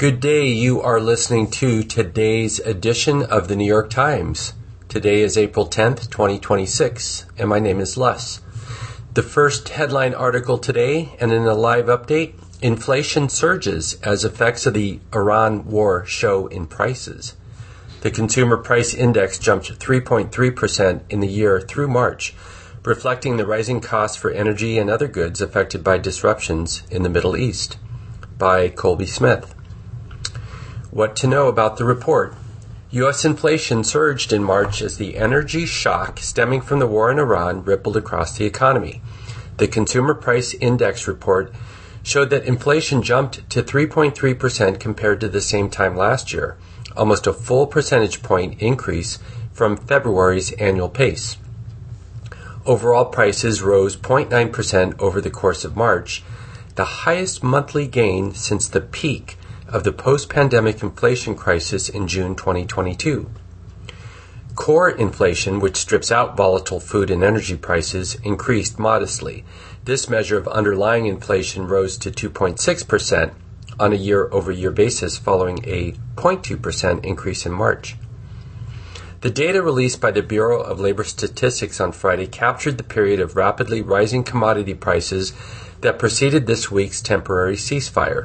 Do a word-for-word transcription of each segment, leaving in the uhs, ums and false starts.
Good day. You are listening to today's edition of the New York Times. Today is April tenth, twenty twenty-six, and my name is Les. The first headline article today, and in a live update, inflation surges as effects of the Iran war show in prices. The Consumer Price Index jumped three point three percent in the year through March, reflecting the rising costs for energy and other goods affected by disruptions in the Middle East. By Colby Smith. What to know about the report? U S inflation surged in March as the energy shock stemming from the war in Iran rippled across the economy. The Consumer Price Index report showed that inflation jumped to three point three percent compared to the same time last year, almost a full percentage point increase from February's annual pace. Overall prices rose zero point nine percent over the course of March, the highest monthly gain since the peak of the post-pandemic inflation crisis in June twenty twenty-two. Core inflation, which strips out volatile food and energy prices, increased modestly. This measure of underlying inflation rose to two point six percent on a year-over-year basis following a zero point two percent increase in March. The data released by the Bureau of Labor Statistics on Friday captured the period of rapidly rising commodity prices that preceded this week's temporary ceasefire.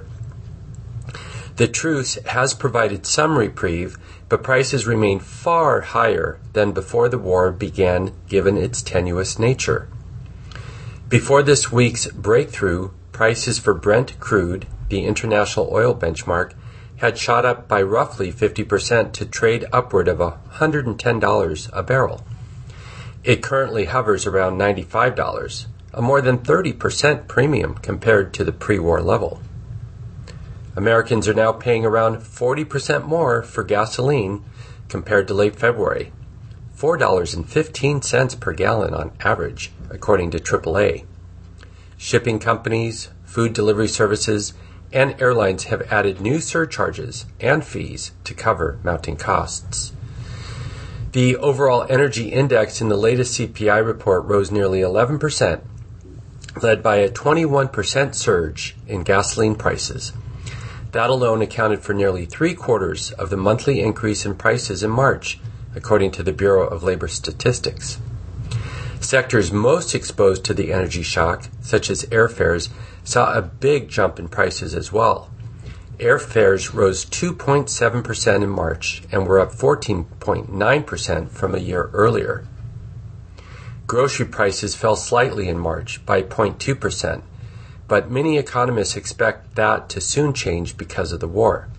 The truce has provided some reprieve, but prices remain far higher than before the war began given its tenuous nature. Before this week's breakthrough, prices for Brent crude, the international oil benchmark, had shot up by roughly fifty percent to trade upward of one hundred ten dollars a barrel. It currently hovers around ninety-five dollars, a more than thirty percent premium compared to the pre-war level. Americans are now paying around forty percent more for gasoline compared to late February, four dollars and fifteen cents per gallon on average, according to triple A. Shipping companies, food delivery services, and airlines have added new surcharges and fees to cover mounting costs. The overall energy index in the latest C P I report rose nearly eleven percent, led by a twenty-one percent surge in gasoline prices. That alone accounted for nearly three-quarters of the monthly increase in prices in March, according to the Bureau of Labor Statistics. Sectors most exposed to the energy shock, such as airfares, saw a big jump in prices as well. Airfares rose two point seven percent in March and were up fourteen point nine percent from a year earlier. Grocery prices fell slightly in March by zero point two percent. But many economists expect that to soon change because of the war.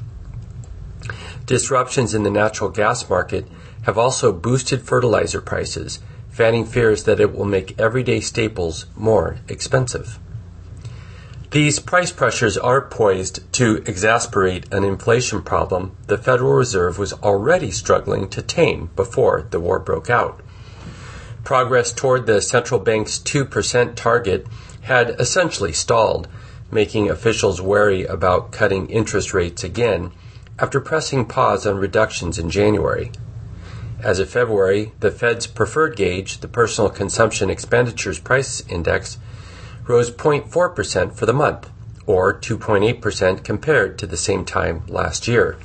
Disruptions in the natural gas market have also boosted fertilizer prices, fanning fears that it will make everyday staples more expensive. These price pressures are poised to exacerbate an inflation problem the Federal Reserve was already struggling to tame before the war broke out. Progress toward the central bank's two percent target had essentially stalled, making officials wary about cutting interest rates again after pressing pause on reductions in January. As of February, the Fed's preferred gauge, the Personal Consumption Expenditures Price Index, rose zero point four percent for the month, or two point eight percent compared to the same time last year.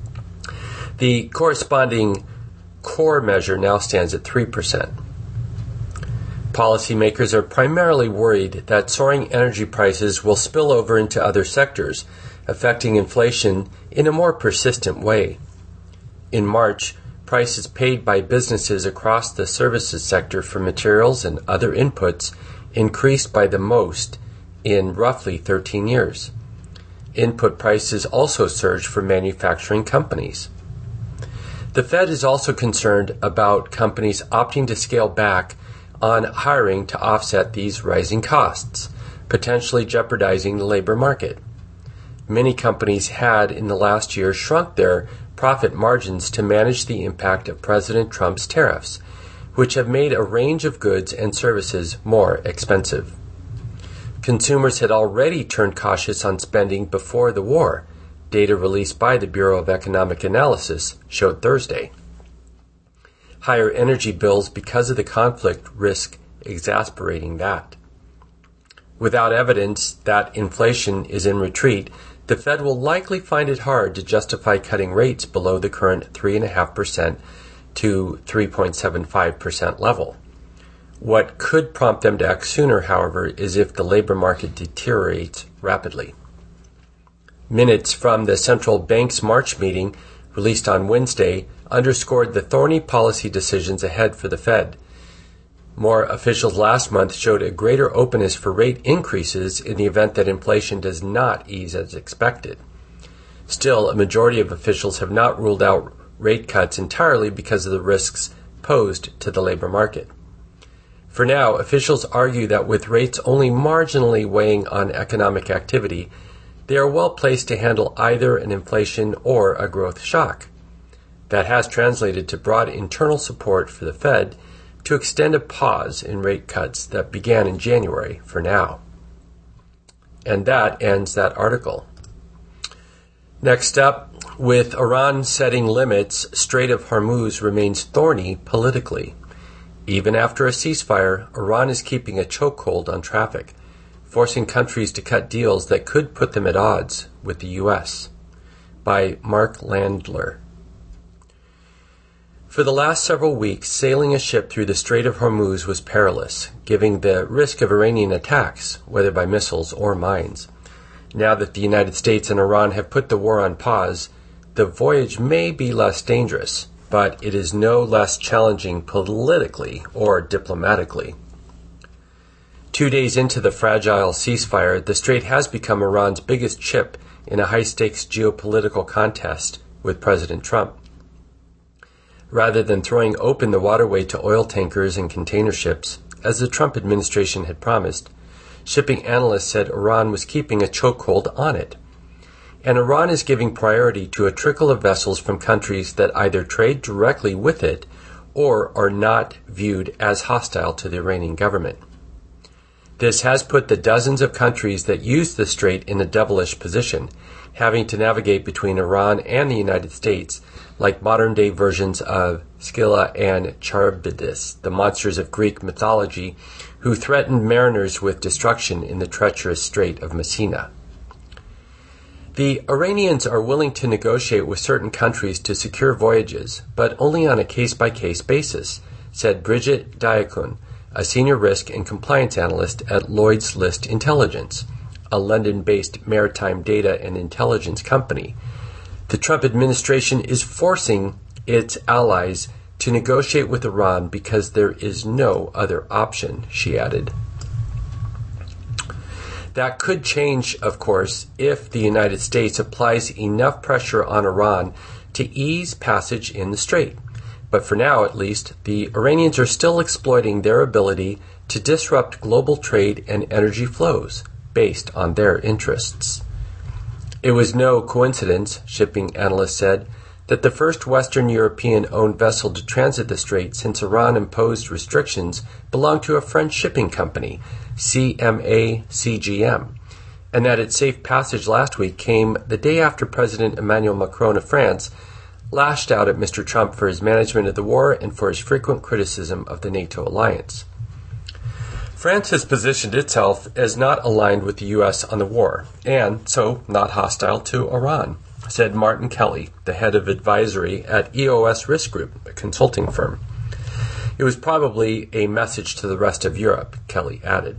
The corresponding core measure now stands at three percent. Policymakers are primarily worried that soaring energy prices will spill over into other sectors, affecting inflation in a more persistent way. In March, prices paid by businesses across the services sector for materials and other inputs increased by the most in roughly thirteen years. Input prices also surged for manufacturing companies. The Fed is also concerned about companies opting to scale back on hiring to offset these rising costs, potentially jeopardizing the labor market. Many companies had in the last year shrunk their profit margins to manage the impact of President Trump's tariffs, which have made a range of goods and services more expensive. Consumers had already turned cautious on spending before the war, data released by the Bureau of Economic Analysis showed Thursday. Higher energy bills because of the conflict risk exacerbating that. Without evidence that inflation is in retreat, the Fed will likely find it hard to justify cutting rates below the current three point five percent to three point seven five percent level. What could prompt them to act sooner, however, is if the labor market deteriorates rapidly. Minutes from the central bank's March meeting, released on Wednesday, underscored the thorny policy decisions ahead for the Fed. More officials last month showed a greater openness for rate increases in the event that inflation does not ease as expected. Still, a majority of officials have not ruled out rate cuts entirely because of the risks posed to the labor market. For now, officials argue that with rates only marginally weighing on economic activity, they are well placed to handle either an inflation or a growth shock. That has translated to broad internal support for the Fed to extend a pause in rate cuts that began in January for now. And that ends that article. Next up, with Iran setting limits, Strait of Hormuz remains thorny politically. Even after a ceasefire, Iran is keeping a chokehold on traffic, forcing countries to cut deals that could put them at odds with the U S. By Mark Landler. For the last several weeks, sailing a ship through the Strait of Hormuz was perilous, giving the risk of Iranian attacks, whether by missiles or mines. Now that the United States and Iran have put the war on pause, the voyage may be less dangerous, but it is no less challenging politically or diplomatically. Two days into the fragile ceasefire, the strait has become Iran's biggest chip in a high-stakes geopolitical contest with President Trump. Rather than throwing open the waterway to oil tankers and container ships, as the Trump administration had promised, shipping analysts said Iran was keeping a chokehold on it. And Iran is giving priority to a trickle of vessels from countries that either trade directly with it or are not viewed as hostile to the Iranian government. This has put the dozens of countries that use the strait in a devilish position, having to navigate between Iran and the United States like modern-day versions of Scylla and Charybdis, the monsters of Greek mythology who threatened mariners with destruction in the treacherous Strait of Messina. The Iranians are willing to negotiate with certain countries to secure voyages, but only on a case-by-case basis, said Bridget Diakun, a senior risk and compliance analyst at Lloyd's List Intelligence, a London-based maritime data and intelligence company. The Trump administration is forcing its allies to negotiate with Iran because there is no other option, she added. That could change, of course, if the United States applies enough pressure on Iran to ease passage in the strait. But for now, at least, the Iranians are still exploiting their ability to disrupt global trade and energy flows based on their interests. It was no coincidence, shipping analysts said, that the first Western European-owned vessel to transit the strait since Iran imposed restrictions belonged to a French shipping company, C M A C G M, and that its safe passage last week came the day after President Emmanuel Macron of France lashed out at Mister Trump for his management of the war and for his frequent criticism of the NATO alliance. France has positioned itself as not aligned with the U S on the war, and so not hostile to Iran, said Martin Kelly, the head of advisory at E O S Risk Group, a consulting firm. It was probably a message to the rest of Europe, Kelly added.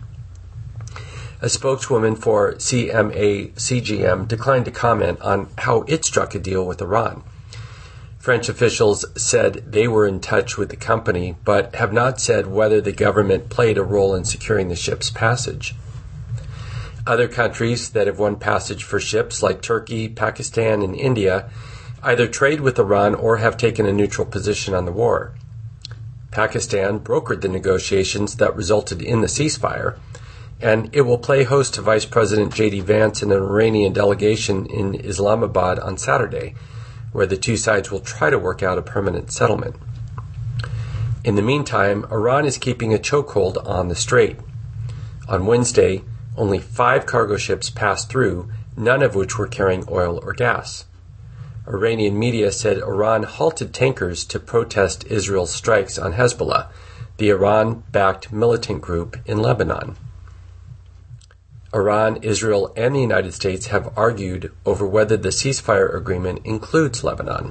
A spokeswoman for C M A C G M declined to comment on how it struck a deal with Iran. French officials said they were in touch with the company, but have not said whether the government played a role in securing the ship's passage. Other countries that have won passage for ships, like Turkey, Pakistan, and India, either trade with Iran or have taken a neutral position on the war. Pakistan brokered the negotiations that resulted in the ceasefire, and it will play host to Vice President J D Vance and an Iranian delegation in Islamabad on Saturday, where the two sides will try to work out a permanent settlement. In the meantime, Iran is keeping a chokehold on the strait. On Wednesday, only five cargo ships passed through, none of which were carrying oil or gas. Iranian media said Iran halted tankers to protest Israel's strikes on Hezbollah, the Iran-backed militant group in Lebanon. Iran, Israel, and the United States have argued over whether the ceasefire agreement includes Lebanon.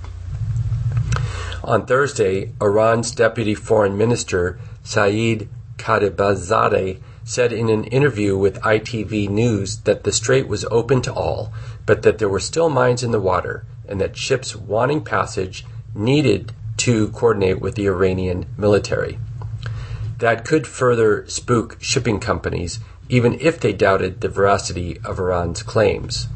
On Thursday, Iran's Deputy Foreign Minister Saeed Khatibzadeh said in an interview with I T V News that the strait was open to all, but that there were still mines in the water, and that ships wanting passage needed to coordinate with the Iranian military. That could further spook shipping companies, even if they doubted the veracity of Iran's claims.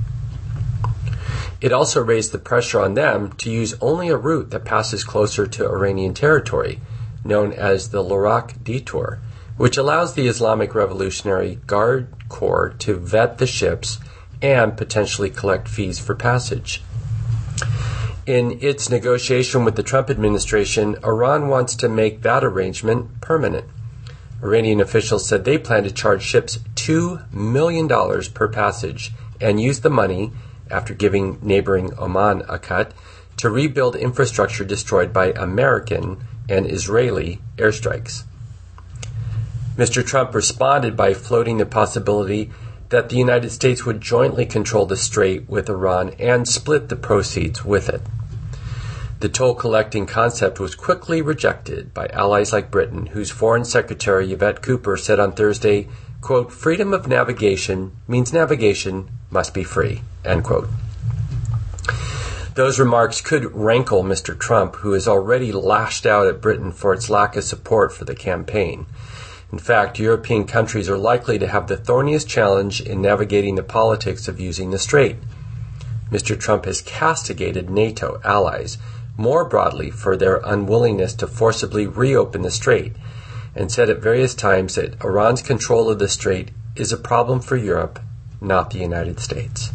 It also raised the pressure on them to use only a route that passes closer to Iranian territory, known as the Lorak Detour, which allows the Islamic Revolutionary Guard Corps to vet the ships and potentially collect fees for passage. In its negotiation with the Trump administration, Iran wants to make that arrangement permanent. Iranian officials said they plan to charge ships two million dollars per passage and use the money, after giving neighboring Oman a cut, to rebuild infrastructure destroyed by American and Israeli airstrikes. Mister Trump responded by floating the possibility that the United States would jointly control the strait with Iran and split the proceeds with it. The toll-collecting concept was quickly rejected by allies like Britain, whose Foreign Secretary Yvette Cooper said on Thursday, quote, "Freedom of navigation means navigation must be free," end quote. Those remarks could rankle Mister Trump, who has already lashed out at Britain for its lack of support for the campaign. In fact, European countries are likely to have the thorniest challenge in navigating the politics of using the strait. Mister Trump has castigated NATO allies more broadly for their unwillingness to forcibly reopen the strait, and said at various times that Iran's control of the strait is a problem for Europe, not the United States.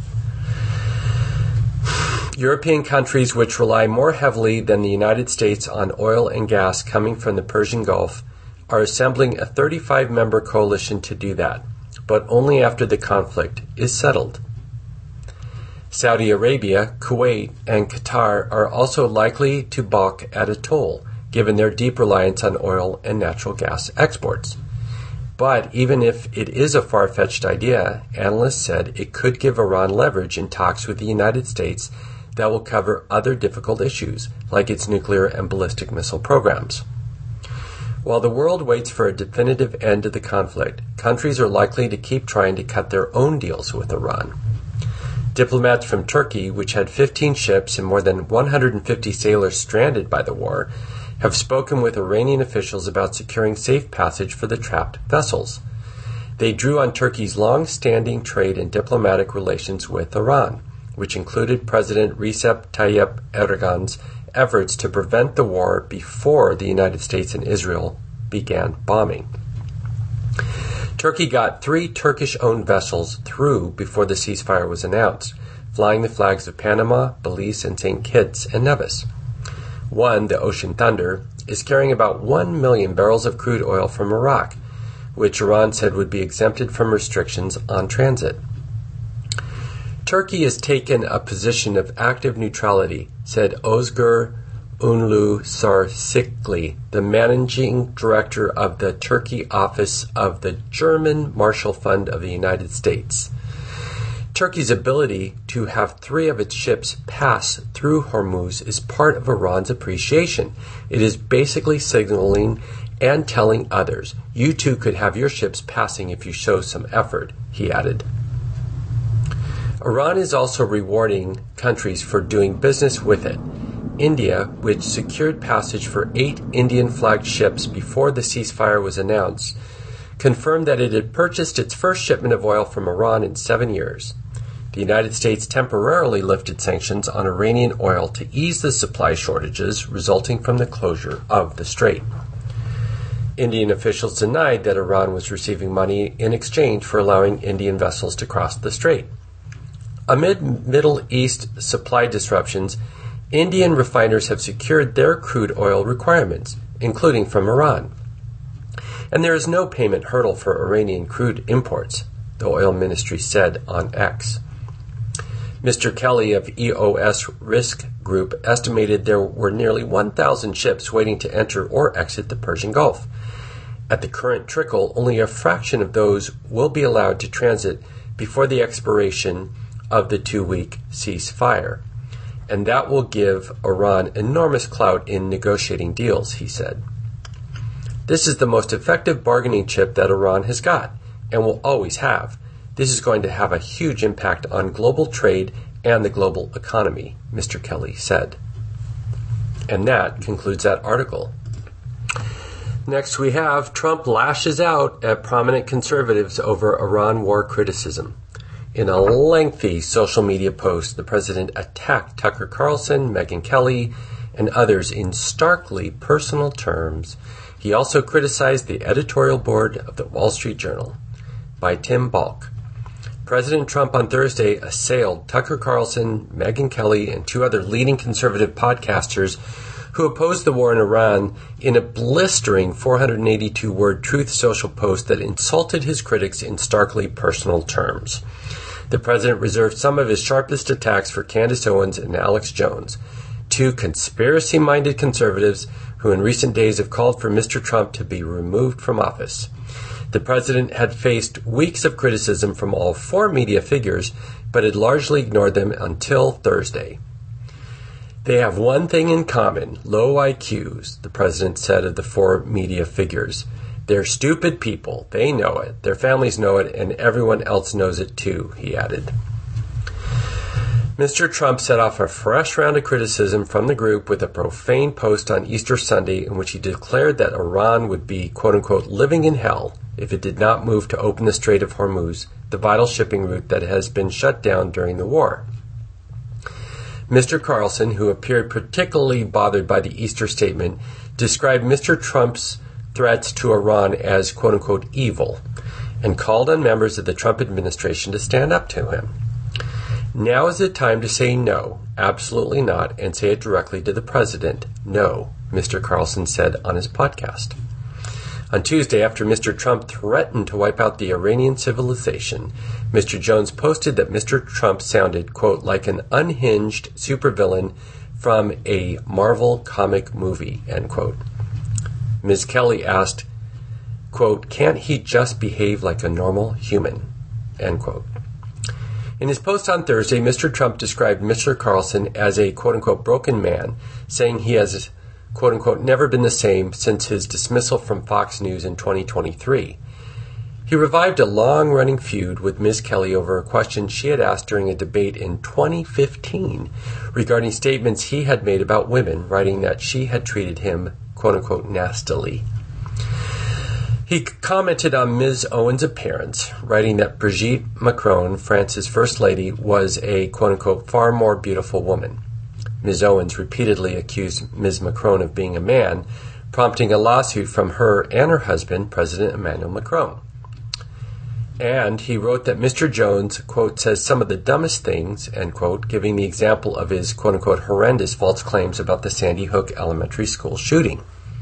European countries which rely more heavily than the United States on oil and gas coming from the Persian Gulf are assembling a thirty-five member coalition to do that, but only after the conflict is settled. Saudi Arabia, Kuwait, and Qatar are also likely to balk at a toll, given their deep reliance on oil and natural gas exports. But even if it is a far-fetched idea, analysts said it could give Iran leverage in talks with the United States that will cover other difficult issues, like its nuclear and ballistic missile programs. While the world waits for a definitive end to the conflict, countries are likely to keep trying to cut their own deals with Iran. Diplomats from Turkey, which had fifteen ships and more than one hundred fifty sailors stranded by the war, have spoken with Iranian officials about securing safe passage for the trapped vessels. They drew on Turkey's long-standing trade and diplomatic relations with Iran, which included President Recep Tayyip Erdogan's efforts to prevent the war before the United States and Israel began bombing. Turkey got three Turkish-owned vessels through before the ceasefire was announced, flying the flags of Panama, Belize, and Saint Kitts and Nevis. One, the Ocean Thunder, is carrying about one million barrels of crude oil from Iraq, which Iran said would be exempted from restrictions on transit. Turkey has taken a position of active neutrality, said Özgür Ünlü Sarsikli, the managing director of the Turkey office of the German Marshall Fund of the United States. Turkey's ability to have three of its ships pass through Hormuz is part of Iran's appreciation. It is basically signaling and telling others, you too could have your ships passing if you show some effort, he added. Iran is also rewarding countries for doing business with it. India, which secured passage for eight Indian-flagged ships before the ceasefire was announced, confirmed that it had purchased its first shipment of oil from Iran in seven years. The United States temporarily lifted sanctions on Iranian oil to ease the supply shortages resulting from the closure of the strait. Indian officials denied that Iran was receiving money in exchange for allowing Indian vessels to cross the strait. Amid Middle East supply disruptions, Indian refiners have secured their crude oil requirements, including from Iran. And there is no payment hurdle for Iranian crude imports, the oil ministry said on X. Mister Kelly of E O S Risk Group estimated there were nearly one thousand ships waiting to enter or exit the Persian Gulf. At the current trickle, only a fraction of those will be allowed to transit before the expiration of the two-week ceasefire, and that will give Iran enormous clout in negotiating deals, he said. This is the most effective bargaining chip that Iran has got, and will always have. This is going to have a huge impact on global trade and the global economy, Mister Kelly said. And that concludes that article. Next we have Trump lashes out at prominent conservatives over Iran war criticism. In a lengthy social media post, the president attacked Tucker Carlson, Megyn Kelly, and others in starkly personal terms. He also criticized the editorial board of the Wall Street Journal. By Tim Balk. President Trump on Thursday assailed Tucker Carlson, Megyn Kelly, and two other leading conservative podcasters who opposed the war in Iran in a blistering four hundred eighty-two word Truth Social post that insulted his critics in starkly personal terms. The president reserved some of his sharpest attacks for Candace Owens and Alex Jones, two conspiracy-minded conservatives who in recent days have called for Mister Trump to be removed from office. The president had faced weeks of criticism from all four media figures, but had largely ignored them until Thursday. They have one thing in common, low I Qs, the president said of the four media figures. They're stupid people. They know it. Their families know it, and everyone else knows it too, he added. Mister Trump set off a fresh round of criticism from the group with a profane post on Easter Sunday in which he declared that Iran would be, quote-unquote, living in hell if it did not move to open the Strait of Hormuz, the vital shipping route that has been shut down during the war. Mister Carlson, who appeared particularly bothered by the Easter statement, described Mister Trump's threats to Iran as, quote-unquote, evil, and called on members of the Trump administration to stand up to him. Now is the time to say no, absolutely not, and say it directly to the president. No, Mister Carlson said on his podcast. On Tuesday, after Mister Trump threatened to wipe out the Iranian civilization, Mister Jones posted that Mister Trump sounded, quote, like an unhinged supervillain from a Marvel comic movie, end quote. Miz Kelly asked, quote, can't he just behave like a normal human, end quote. In his post on Thursday, Mister Trump described Mister Carlson as a, quote-unquote, broken man, saying he has, quote-unquote, never been the same since his dismissal from Fox News in twenty twenty-three. He revived a long-running feud with Miz Kelly over a question she had asked during a debate in twenty fifteen regarding statements he had made about women, writing that she had treated him, quote-unquote, nastily. He commented on Miz Owens' appearance, writing that Brigitte Macron, France's First Lady, was a, quote-unquote, far more beautiful woman. Miz Owens repeatedly accused Miz Macron of being a man, prompting a lawsuit from her and her husband, President Emmanuel Macron. And he wrote that Mister Jones, quote, says some of the dumbest things, end quote, giving the example of his, quote-unquote, horrendous false claims about the Sandy Hook Elementary School shooting.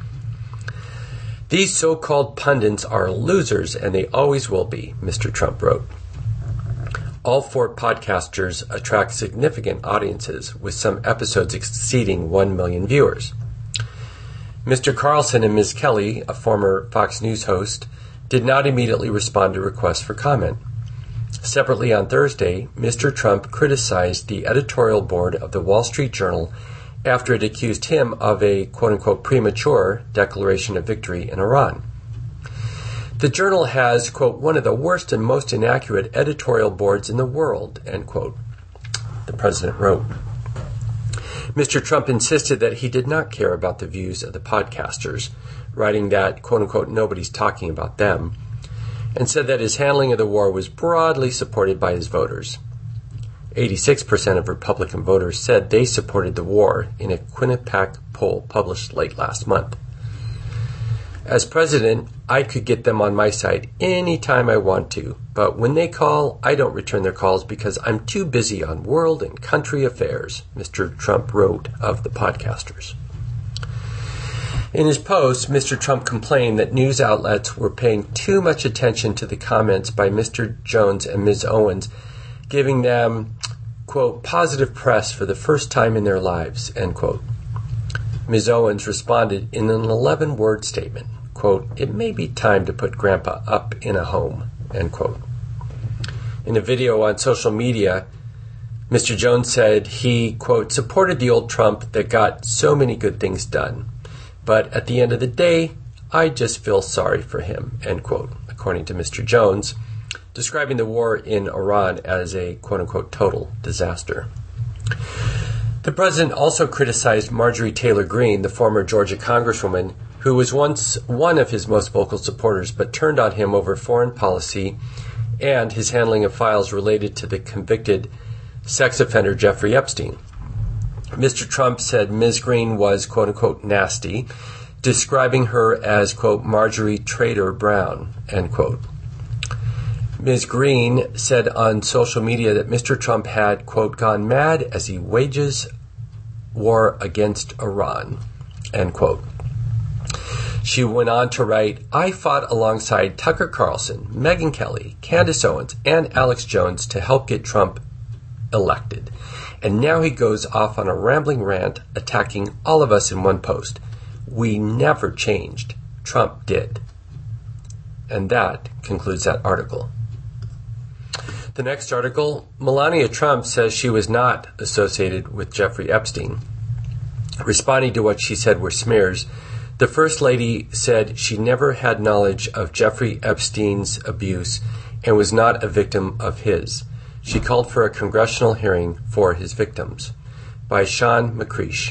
These so-called pundits are losers, and they always will be, Mister Trump wrote. All four podcasters attract significant audiences, with some episodes exceeding one million viewers. Mister Carlson and Miz Kelly, a former Fox News host, did not immediately respond to requests for comment. Separately on Thursday, Mister Trump criticized the editorial board of the Wall Street Journal after it accused him of a, quote-unquote, premature declaration of victory in Iran. The journal has, quote, one of the worst and most inaccurate editorial boards in the world, end quote, the president wrote. Mister Trump insisted that he did not care about the views of the podcasters, writing that, quote-unquote, nobody's talking about them, and said that his handling of the war was broadly supported by his voters. eighty-six percent of Republican voters said they supported the war in a Quinnipiac poll published late last month. As president, I could get them on my side anytime I want to, but when they call, I don't return their calls because I'm too busy on world and country affairs, Mister Trump wrote of the podcasters. In his post, Mister Trump complained that news outlets were paying too much attention to the comments by Mister Jones and Miz Owens, giving them, quote, positive press for the first time in their lives, end quote. Miz Owens responded in an eleven-word statement, quote, "It may be time to put Grandpa up in a home," end quote. In a video on social media, Mister Jones said he, quote, "supported the old Trump that got so many good things done. But at the end of the day, I just feel sorry for him," end quote, according to Mister Jones, describing the war in Iran as a, quote unquote, total disaster. The president also criticized Marjorie Taylor Greene, the former Georgia congresswoman, who was once one of his most vocal supporters, but turned on him over foreign policy and his handling of files related to the convicted sex offender Jeffrey Epstein. Mister Trump said Miz Greene was, quote unquote, nasty, describing her as, quote, Marjorie Trader Brown, end quote. Miz Greene said on social media that Mister Trump had, quote, gone mad as he wages war against Iran, end quote. She went on to write, "I fought alongside Tucker Carlson, Megyn Kelly, Candace Owens, and Alex Jones to help get Trump elected. And now he goes off on a rambling rant attacking all of us in one post. We never changed. Trump did." And that concludes that article. The next article, Melania Trump says she was not associated with Jeffrey Epstein. Responding to what she said were smears, the First Lady said she never had knowledge of Jeffrey Epstein's abuse and was not a victim of his. She called for a congressional hearing for his victims. By Sean McCreish.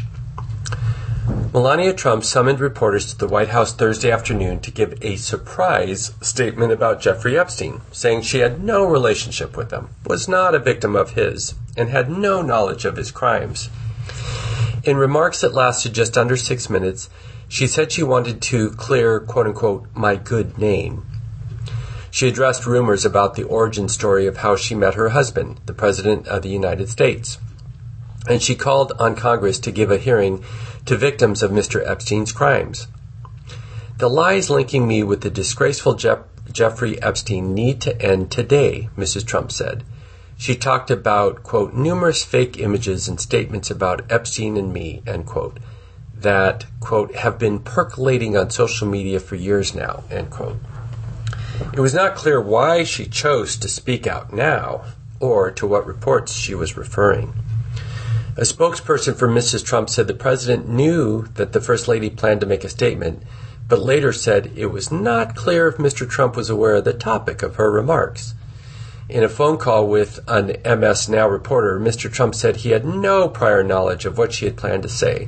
Melania Trump summoned reporters to the White House Thursday afternoon to give a surprise statement about Jeffrey Epstein, saying she had no relationship with him, was not a victim of his, and had no knowledge of his crimes. In remarks that lasted just under six minutes, she said she wanted to clear, quote-unquote, my good name. She addressed rumors about the origin story of how she met her husband, the President of the United States. And she called on Congress to give a hearing to victims of Mister Epstein's crimes. "The lies linking me with the disgraceful Jeff- Jeffrey Epstein need to end today," Missus Trump said. She talked about, quote, numerous fake images and statements about Epstein and me, end quote, that, quote, have been percolating on social media for years now, end quote. It was not clear why she chose to speak out now, or to what reports she was referring. A spokesperson for Missus Trump said the president knew that the First Lady planned to make a statement, but later said it was not clear if Mister Trump was aware of the topic of her remarks. In a phone call with an M S Now reporter, Mister Trump said he had no prior knowledge of what she had planned to say.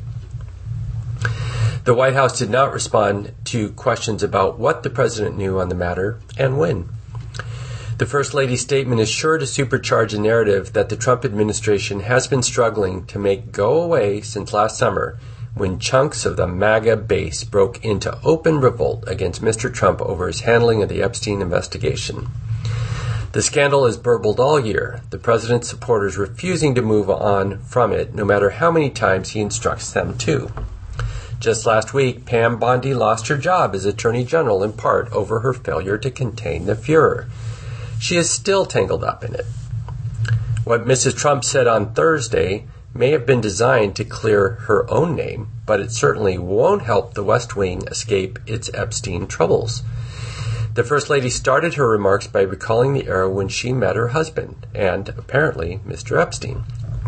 The White House did not respond to questions about what the president knew on the matter and when. The First Lady's statement is sure to supercharge a narrative that the Trump administration has been struggling to make go away since last summer, when chunks of the MAGA base broke into open revolt against Mister Trump over his handling of the Epstein investigation. The scandal has burbled all year, the president's supporters refusing to move on from it no matter how many times he instructs them to. Just last week, Pam Bondi lost her job as Attorney General in part over her failure to contain the furor. She is still tangled up in it. What Missus Trump said on Thursday may have been designed to clear her own name, but it certainly won't help the West Wing escape its Epstein troubles. The First Lady started her remarks by recalling the era when she met her husband, and apparently Mister Epstein.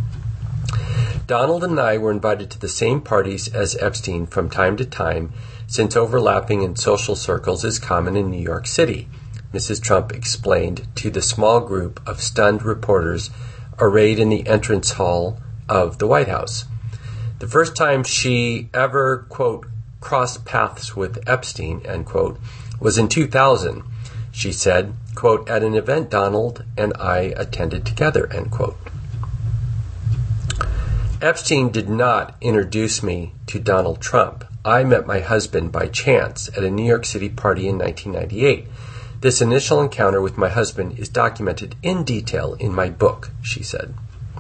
"Donald and I were invited to the same parties as Epstein from time to time, since overlapping in social circles is common in New York City," Missus Trump explained to the small group of stunned reporters arrayed in the entrance hall of the White House. The first time she ever, quote, crossed paths with Epstein, end quote, was in two thousand, she said, quote, at an event Donald and I attended together, end quote. Epstein did not introduce me to Donald Trump. I met my husband by chance at a New York City party in nineteen ninety-eight. This initial encounter with my husband is documented in detail in my book, she said.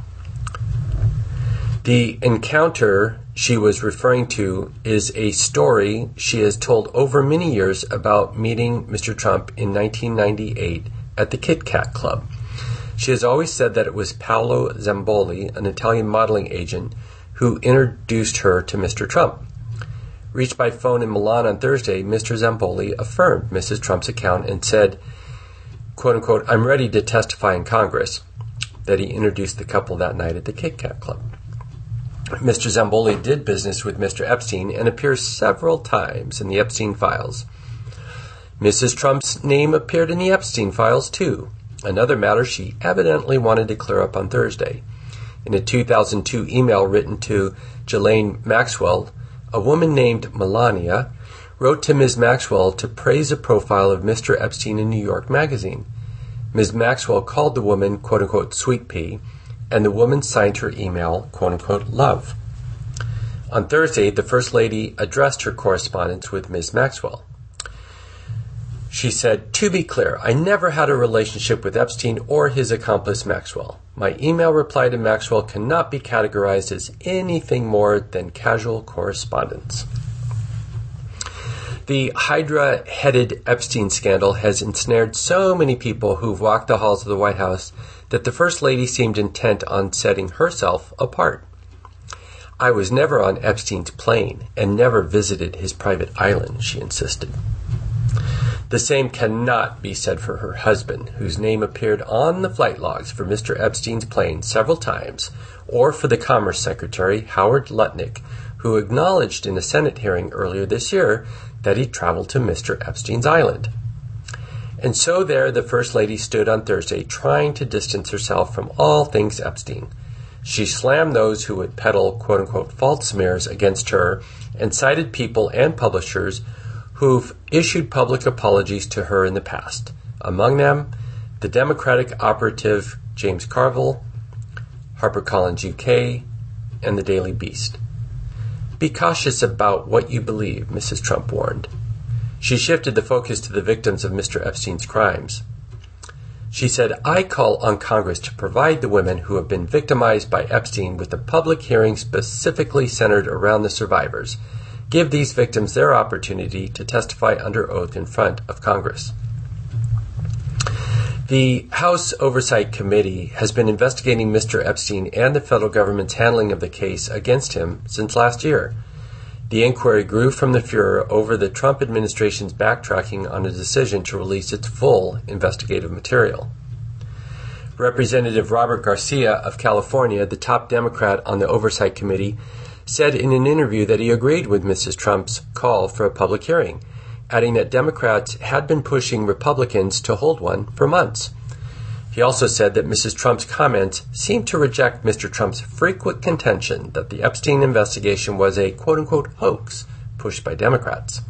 The encounter she was referring to is a story she has told over many years about meeting Mister Trump in nineteen ninety-eight at the Kit Kat Club. She has always said that it was Paolo Zamboli, an Italian modeling agent, who introduced her to Mister Trump. Reached by phone in Milan on Thursday, Mister Zamboli affirmed Missus Trump's account and said, quote unquote, "I'm ready to testify in Congress," that he introduced the couple that night at the Kit Kat Club. Mister Zamboli did business with Mister Epstein and appears several times in the Epstein files. Missus Trump's name appeared in the Epstein files too, another matter she evidently wanted to clear up on Thursday. In a two thousand two email written to Ghislaine Maxwell, a woman named Melania wrote to Miz Maxwell to praise a profile of Mister Epstein in New York Magazine. Miz Maxwell called the woman, quote-unquote, Sweet Pea, and the woman signed her email, quote-unquote, Love. On Thursday, the First Lady addressed her correspondence with Miz Maxwell. She said, "To be clear, I never had a relationship with Epstein or his accomplice Maxwell. My email reply to Maxwell cannot be categorized as anything more than casual correspondence." The Hydra-headed Epstein scandal has ensnared so many people who've walked the halls of the White House that the First Lady seemed intent on setting herself apart. "I was never on Epstein's plane and never visited his private island," she insisted. The same cannot be said for her husband, whose name appeared on the flight logs for Mister Epstein's plane several times, or for the Commerce Secretary, Howard Lutnick, who acknowledged in a Senate hearing earlier this year that he traveled to Mister Epstein's island. And so there the First Lady stood on Thursday trying to distance herself from all things Epstein. She slammed those who would peddle quote-unquote false smears against her and cited people and publishers who've issued public apologies to her in the past. Among them, the Democratic operative James Carville, HarperCollins U K, and the Daily Beast. "Be cautious about what you believe," Missus Trump warned. She shifted the focus to the victims of Mister Epstein's crimes. She said, "I call on Congress to provide the women who have been victimized by Epstein with a public hearing specifically centered around the survivors. Give these victims their opportunity to testify under oath in front of Congress." The House Oversight Committee has been investigating Mister Epstein and the federal government's handling of the case against him since last year. The inquiry grew from the furor over the Trump administration's backtracking on a decision to release its full investigative material. Representative Robert Garcia of California, the top Democrat on the Oversight Committee, said in an interview that he agreed with Missus Trump's call for a public hearing, adding that Democrats had been pushing Republicans to hold one for months. He also said that Missus Trump's comments seemed to reject Mister Trump's frequent contention that the Epstein investigation was a quote-unquote hoax pushed by Democrats.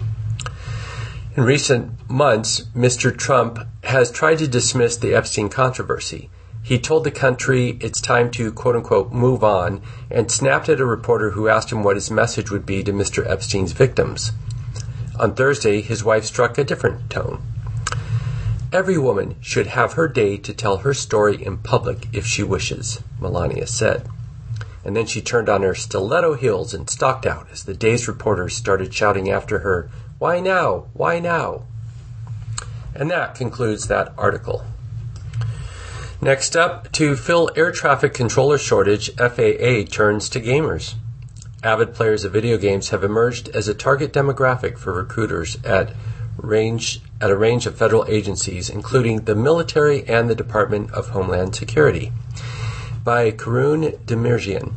In recent months, Mister Trump has tried to dismiss the Epstein controversy. He told the country it's time to, quote-unquote, move on, and snapped at a reporter who asked him what his message would be to Mister Epstein's victims. On Thursday, his wife struck a different tone. "Every woman should have her day to tell her story in public if she wishes," Melania said. And then she turned on her stiletto heels and stalked out as the day's reporters started shouting after her, "Why now? Why now?" And that concludes that article. Next up, to fill air traffic controller shortage, F A A turns to gamers. Avid players of video games have emerged as a target demographic for recruiters at range at a range of federal agencies, including the military and the Department of Homeland Security. By Karun Demirjian.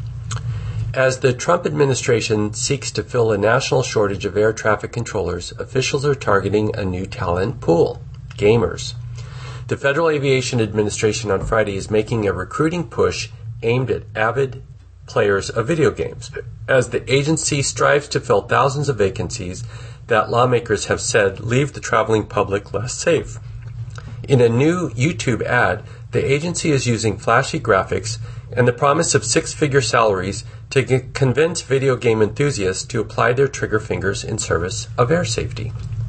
As the Trump administration seeks to fill a national shortage of air traffic controllers, officials are targeting a new talent pool: gamers. The Federal Aviation Administration on Friday is making a recruiting push aimed at avid players of video games, as the agency strives to fill thousands of vacancies that lawmakers have said leave the traveling public less safe. In a new YouTube ad, the agency is using flashy graphics and the promise of six-figure salaries to g- convince video game enthusiasts to apply their trigger fingers in service of air safety.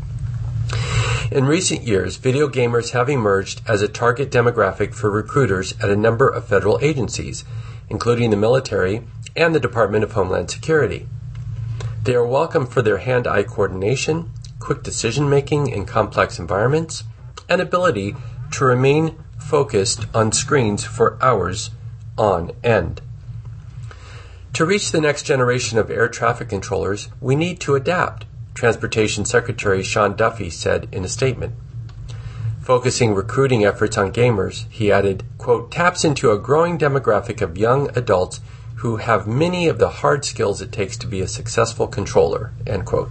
In recent years, video gamers have emerged as a target demographic for recruiters at a number of federal agencies, including the military and the Department of Homeland Security. They are welcome for their hand-eye coordination, quick decision-making in complex environments, and ability to remain focused on screens for hours on end. To reach the next generation of air traffic controllers, we need to adapt, Transportation Secretary Sean Duffy said in a statement. Focusing recruiting efforts on gamers, he added, quote, taps into a growing demographic of young adults who have many of the hard skills it takes to be a successful controller, end quote.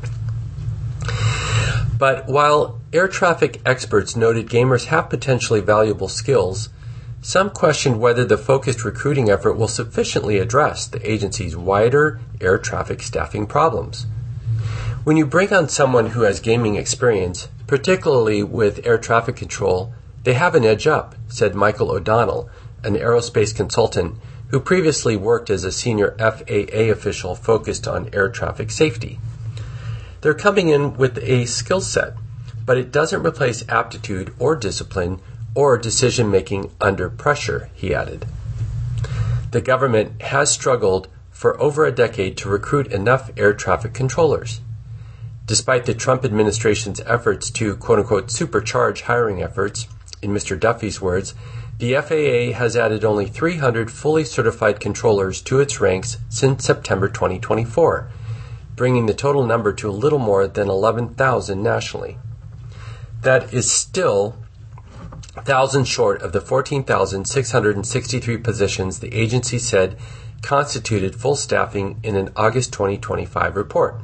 But while air traffic experts noted gamers have potentially valuable skills, some questioned whether the focused recruiting effort will sufficiently address the agency's wider air traffic staffing problems. When you bring on someone who has gaming experience, particularly with air traffic control, they have an edge up, said Michael O'Donnell, an aerospace consultant who previously worked as a senior F A A official focused on air traffic safety. They're coming in with a skill set, but it doesn't replace aptitude or discipline or decision-making under pressure, he added. The government has struggled for over a decade to recruit enough air traffic controllers. Despite the Trump administration's efforts to, quote-unquote, supercharge hiring efforts, in Mister Duffy's words, the F A A has added only three hundred fully certified controllers to its ranks since September twenty twenty-four, bringing the total number to a little more than eleven thousand nationally. That is still thousands short of the fourteen thousand six hundred sixty-three positions the agency said constituted full staffing in an August twenty twenty-five report.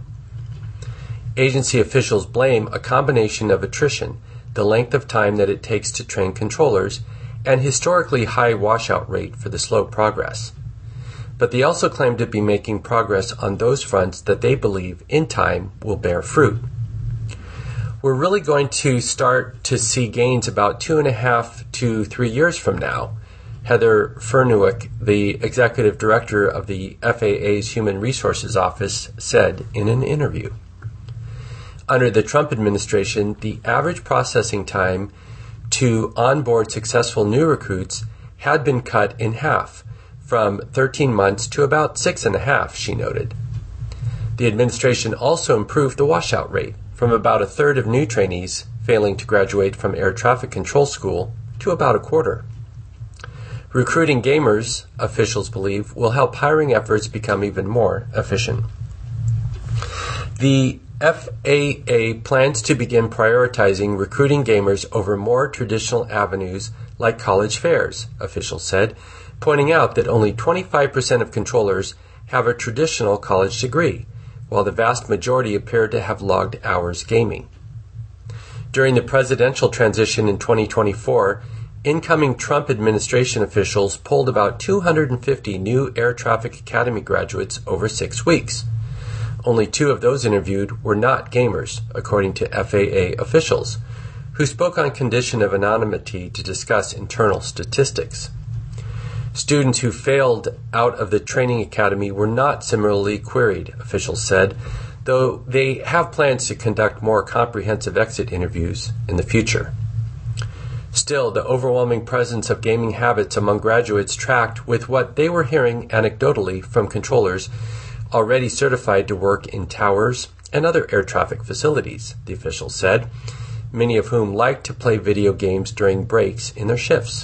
Agency officials blame a combination of attrition, the length of time that it takes to train controllers, and historically high washout rate for the slow progress. But they also claim to be making progress on those fronts that they believe, in time, will bear fruit. We're really going to start to see gains about two and a half to three years from now, Heather Furnewick, the executive director of the F A A's Human Resources Office, said in an interview. Under the Trump administration, the average processing time to onboard successful new recruits had been cut in half, from thirteen months to about six and a half, she noted. The administration also improved the washout rate from about a third of new trainees failing to graduate from air traffic control school to about a quarter. Recruiting gamers, officials believe, will help hiring efforts become even more efficient. The F A A plans to begin prioritizing recruiting gamers over more traditional avenues like college fairs, officials said, pointing out that only twenty-five percent of controllers have a traditional college degree, while the vast majority appear to have logged hours gaming. During the presidential transition in twenty twenty-four, incoming Trump administration officials polled about two hundred fifty new Air Traffic Academy graduates over six weeks. Only two of those interviewed were not gamers, according to F A A officials, who spoke on condition of anonymity to discuss internal statistics. Students who failed out of the training academy were not similarly queried, officials said, though they have plans to conduct more comprehensive exit interviews in the future. Still, the overwhelming presence of gaming habits among graduates tracked with what they were hearing anecdotally from controllers already certified to work in towers and other air traffic facilities, the officials said, many of whom liked to play video games during breaks in their shifts.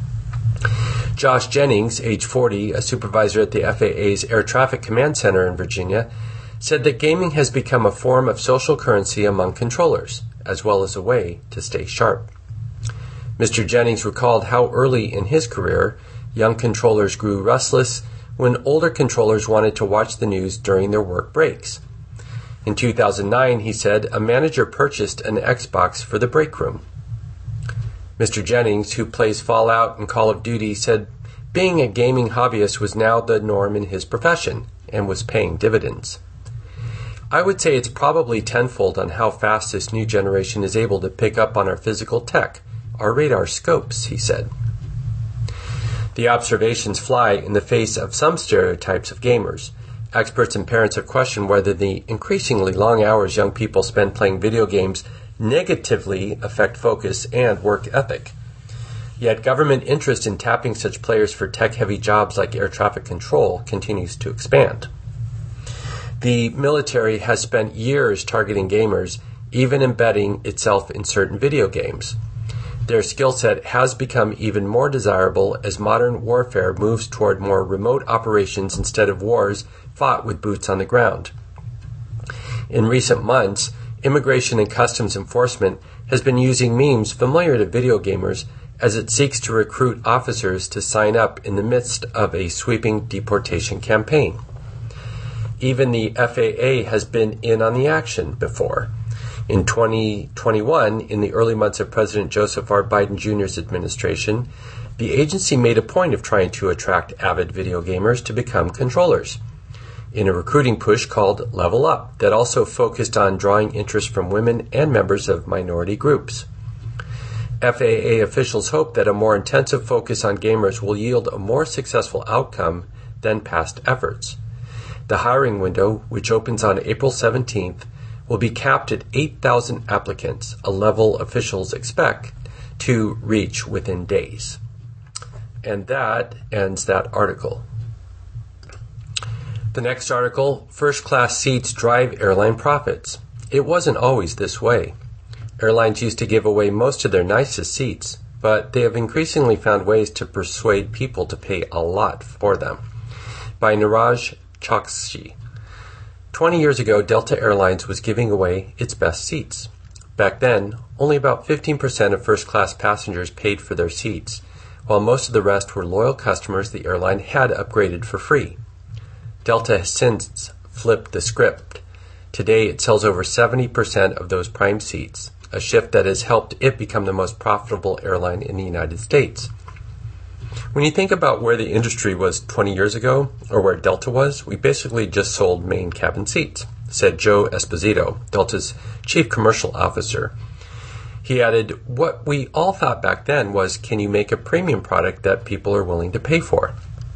Josh Jennings, age forty, a supervisor at the F A A's Air Traffic Command Center in Virginia, said that gaming has become a form of social currency among controllers, as well as a way to stay sharp. Mister Jennings recalled how early in his career, young controllers grew restless when older controllers wanted to watch the news during their work breaks. In two thousand nine, he said, a manager purchased an Xbox for the break room. Mister Jennings, who plays Fallout and Call of Duty, said being a gaming hobbyist was now the norm in his profession and was paying dividends. I would say it's probably tenfold on how fast this new generation is able to pick up on our physical tech, our radar scopes, he said. The observations fly in the face of some stereotypes of gamers. Experts and parents have questioned whether the increasingly long hours young people spend playing video games negatively affect focus and work ethic. Yet government interest in tapping such players for tech-heavy jobs like air traffic control continues to expand. The military has spent years targeting gamers, even embedding itself in certain video games. Their skill set has become even more desirable as modern warfare moves toward more remote operations instead of wars fought with boots on the ground. In recent months, Immigration and Customs Enforcement has been using memes familiar to video gamers as it seeks to recruit officers to sign up in the midst of a sweeping deportation campaign. Even the F A A has been in on the action before. In twenty twenty-one, in the early months of President Joseph R. Biden Junior's administration, the agency made a point of trying to attract avid video gamers to become controllers in a recruiting push called Level Up that also focused on drawing interest from women and members of minority groups. F A A officials hope that a more intensive focus on gamers will yield a more successful outcome than past efforts. The hiring window, which opens on April seventeenth, will be capped at eight thousand applicants, a level officials expect to reach within days. And that ends that article. The next article, First-Class Seats Drive Airline Profits. It wasn't always this way. Airlines used to give away most of their nicest seats, but they have increasingly found ways to persuade people to pay a lot for them. By Niraj Chokshi. Twenty years ago, Delta Airlines was giving away its best seats. Back then, only about fifteen percent of first-class passengers paid for their seats, while most of the rest were loyal customers the airline had upgraded for free. Delta has since flipped the script. Today, it sells over seventy percent of those prime seats, a shift that has helped it become the most profitable airline in the United States. When you think about where the industry was twenty years ago, or where Delta was, we basically just sold main cabin seats, said Joe Esposito, Delta's chief commercial officer. He added, what we all thought back then was, can you make a premium product that people are willing to pay for?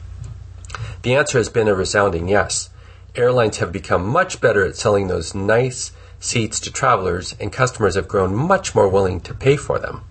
The answer has been a resounding yes. Airlines have become much better at selling those nice seats to travelers, and customers have grown much more willing to pay for them.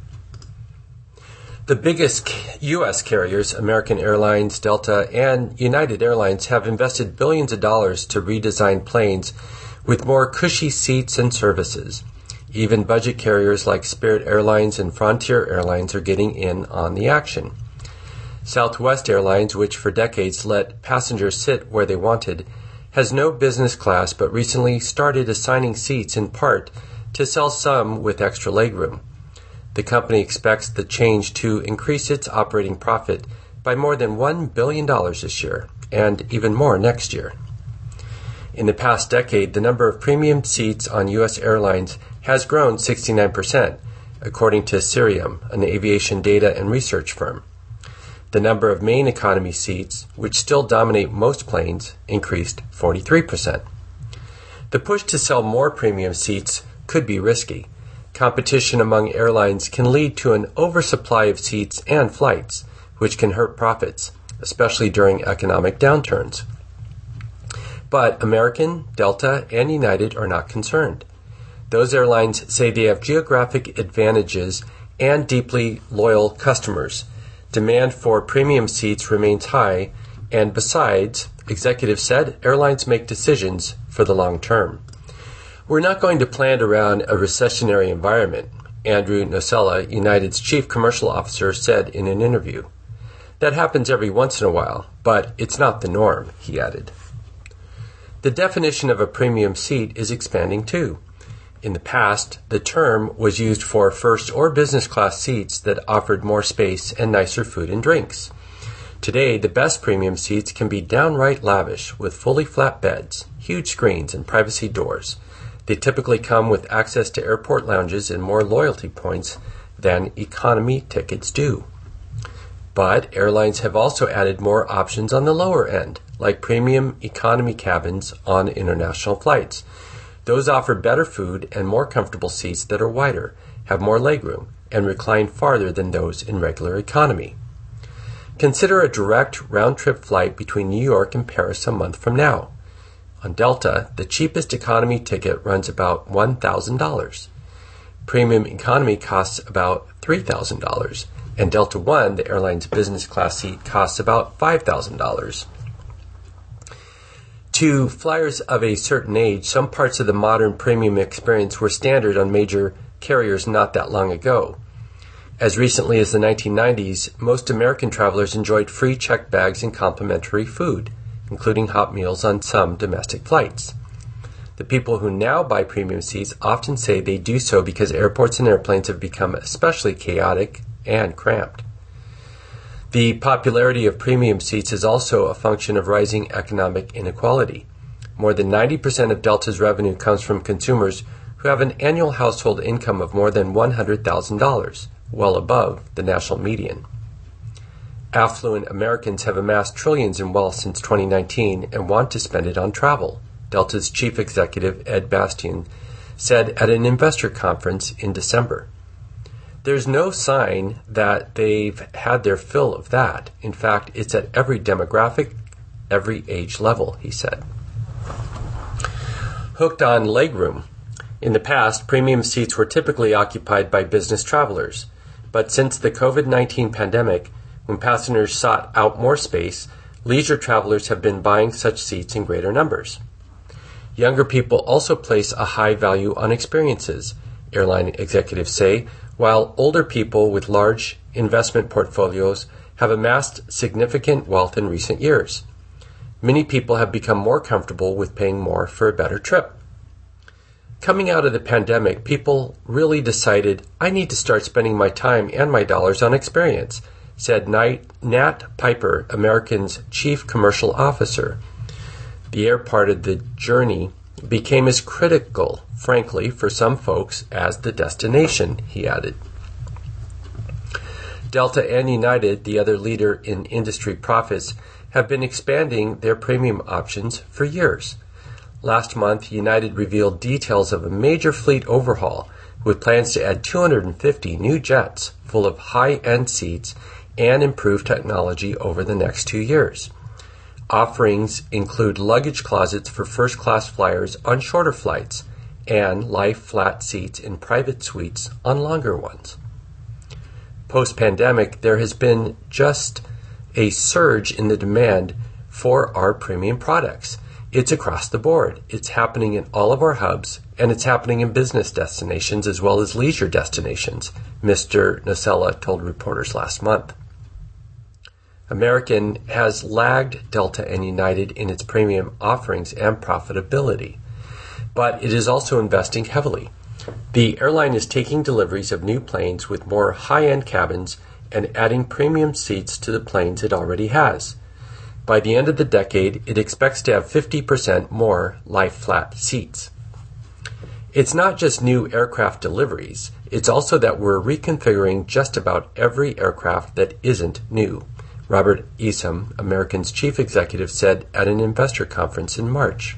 The biggest U S carriers, American Airlines, Delta, and United Airlines, have invested billions of dollars to redesign planes with more cushy seats and services. Even budget carriers like Spirit Airlines and Frontier Airlines are getting in on the action. Southwest Airlines, which for decades let passengers sit where they wanted, has no business class but recently started assigning seats in part to sell some with extra legroom. The company expects the change to increase its operating profit by more than one billion dollars this year, and even more next year. In the past decade, the number of premium seats on U S airlines has grown sixty-nine percent, according to Cirium, an aviation data and research firm. The number of main economy seats, which still dominate most planes, increased forty-three percent. The push to sell more premium seats could be risky. Competition among airlines can lead to an oversupply of seats and flights, which can hurt profits, especially during economic downturns. But American, Delta, and United are not concerned. Those airlines say they have geographic advantages and deeply loyal customers. Demand for premium seats remains high, and besides, executives said, airlines make decisions for the long term. We're not going to plan around a recessionary environment, Andrew Nocella, United's chief commercial officer, said in an interview. That happens every once in a while, but it's not the norm, he added. The definition of a premium seat is expanding too. In the past, the term was used for first or business class seats that offered more space and nicer food and drinks. Today, the best premium seats can be downright lavish with fully flat beds, huge screens, and privacy doors. They typically come with access to airport lounges and more loyalty points than economy tickets do. But airlines have also added more options on the lower end, like premium economy cabins on international flights. Those offer better food and more comfortable seats that are wider, have more legroom, and recline farther than those in regular economy. Consider a direct round-trip flight between New York and Paris a month from now. On Delta, the cheapest economy ticket runs about one thousand dollars. Premium economy costs about three thousand dollars, and Delta One, the airline's business class seat, costs about five thousand dollars. To flyers of a certain age, some parts of the modern premium experience were standard on major carriers not that long ago. As recently as the nineteen nineties, most American travelers enjoyed free checked bags and complimentary food, including hot meals on some domestic flights. The people who now buy premium seats often say they do so because airports and airplanes have become especially chaotic and cramped. The popularity of premium seats is also a function of rising economic inequality. More than ninety percent of Delta's revenue comes from consumers who have an annual household income of more than one hundred thousand dollars, well above the national median. Affluent Americans have amassed trillions in wealth since twenty nineteen and want to spend it on travel, Delta's chief executive Ed Bastian said at an investor conference in December. There's no sign that they've had their fill of that. In fact, it's at every demographic, every age level, he said. Hooked on legroom. In the past, premium seats were typically occupied by business travelers, but since the covid nineteen pandemic, when passengers sought out more space, leisure travelers have been buying such seats in greater numbers. Younger people also place a high value on experiences, airline executives say, while older people with large investment portfolios have amassed significant wealth in recent years. Many people have become more comfortable with paying more for a better trip. Coming out of the pandemic, people really decided, I need to start spending my time and my dollars on experience, said Nat Piper, American's chief commercial officer. The air part of the journey became as critical, frankly, for some folks as the destination, he added. Delta and United, the other leader in industry profits, have been expanding their premium options for years. Last month, United revealed details of a major fleet overhaul with plans to add two hundred fifty new jets full of high-end seats and improved technology over the next two years. Offerings include luggage closets for first-class flyers on shorter flights and lie-flat seats in private suites on longer ones. Post-pandemic, there has been just a surge in the demand for our premium products. It's across the board. It's happening in all of our hubs, and it's happening in business destinations as well as leisure destinations, Mister Nocella told reporters last month. American has lagged Delta and United in its premium offerings and profitability, but it is also investing heavily. The airline is taking deliveries of new planes with more high-end cabins and adding premium seats to the planes it already has. By the end of the decade, it expects to have fifty percent more lie-flat seats. It's not just new aircraft deliveries, it's also that we're reconfiguring just about every aircraft that isn't new, Robert Isom, American's chief executive, said at an investor conference in March.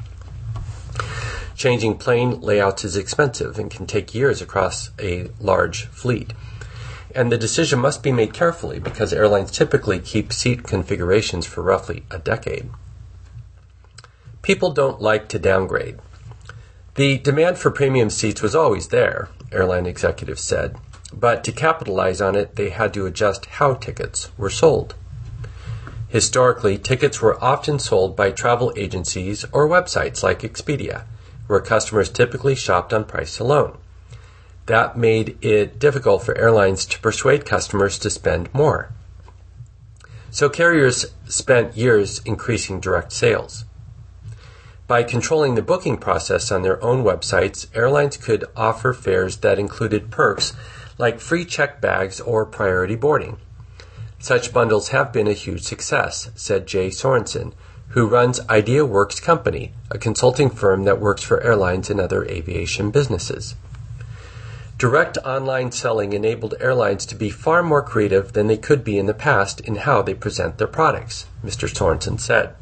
Changing plane layouts is expensive and can take years across a large fleet. And the decision must be made carefully because airlines typically keep seat configurations for roughly a decade. People don't like to downgrade. The demand for premium seats was always there, airline executives said, but to capitalize on it, they had to adjust how tickets were sold. Historically, tickets were often sold by travel agencies or websites like Expedia, where customers typically shopped on price alone. That made it difficult for airlines to persuade customers to spend more. So carriers spent years increasing direct sales. By controlling the booking process on their own websites, airlines could offer fares that included perks like free checked bags or priority boarding. Such bundles have been a huge success, said Jay Sorensen, who runs IdeaWorks Company, a consulting firm that works for airlines and other aviation businesses. Direct online selling enabled airlines to be far more creative than they could be in the past in how they present their products, Mister Sorensen said.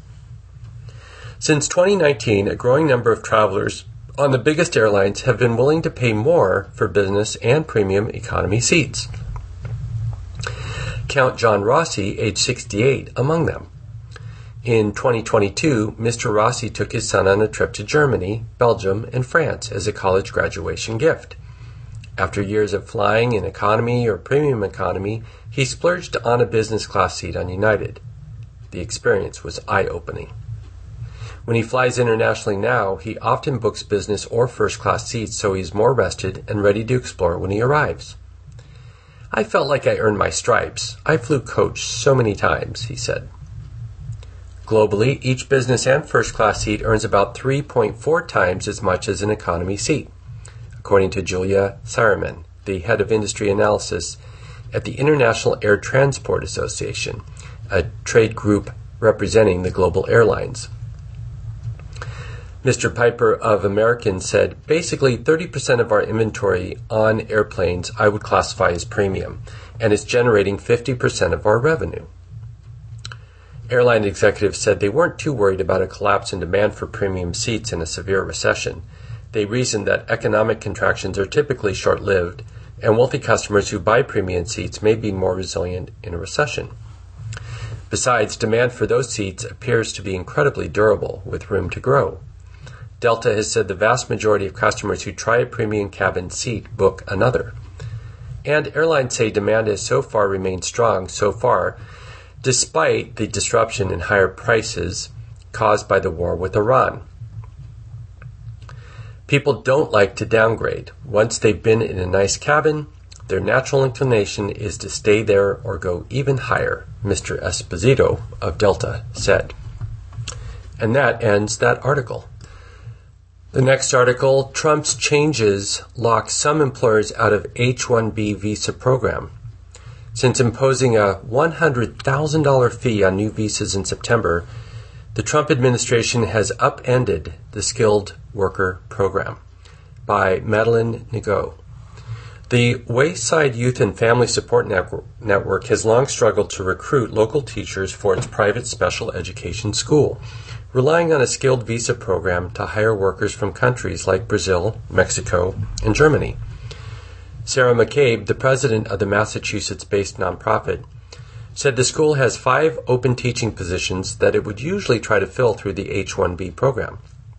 Since twenty nineteen, a growing number of travelers on the biggest airlines have been willing to pay more for business and premium economy seats. Count John Rossi, age sixty-eight, among them. In twenty twenty-two, Mister Rossi took his son on a trip to Germany, Belgium, and France as a college graduation gift. After years of flying in economy or premium economy, he splurged on a business class seat on United. The experience was eye-opening. When he flies internationally now, he often books business or first class seats so he's more rested and ready to explore when he arrives. I felt like I earned my stripes. I flew coach so many times, he said. Globally, each business and first-class seat earns about three point four times as much as an economy seat, according to Julia Saarman, the head of industry analysis at the International Air Transport Association, a trade group representing the global airlines. Mister Piper of American said, basically thirty percent of our inventory on airplanes I would classify as premium, and it's generating fifty percent of our revenue. Airline executives said they weren't too worried about a collapse in demand for premium seats in a severe recession. They reasoned that economic contractions are typically short-lived, and wealthy customers who buy premium seats may be more resilient in a recession. Besides, demand for those seats appears to be incredibly durable, with room to grow. Delta has said the vast majority of customers who try a premium cabin seat book another. And airlines say demand has so far remained strong so far, despite the disruption in higher prices caused by the war with Iran. People don't like to downgrade. Once they've been in a nice cabin, their natural inclination is to stay there or go even higher, Mister Esposito of Delta said. And that ends that article. The next article, Trump's changes lock some employers out of H one B visa program. Since imposing a one hundred thousand dollars fee on new visas in September, the Trump administration has upended the skilled worker program. By Madeline Nago. The Wayside Youth and Family Support Network has long struggled to recruit local teachers for its private special education school, relying on a skilled visa program to hire workers from countries like Brazil, Mexico, and Germany. Sarah McCabe, the president of the Massachusetts-based nonprofit, said the school has five open teaching positions that it would usually try to fill through the H one B program.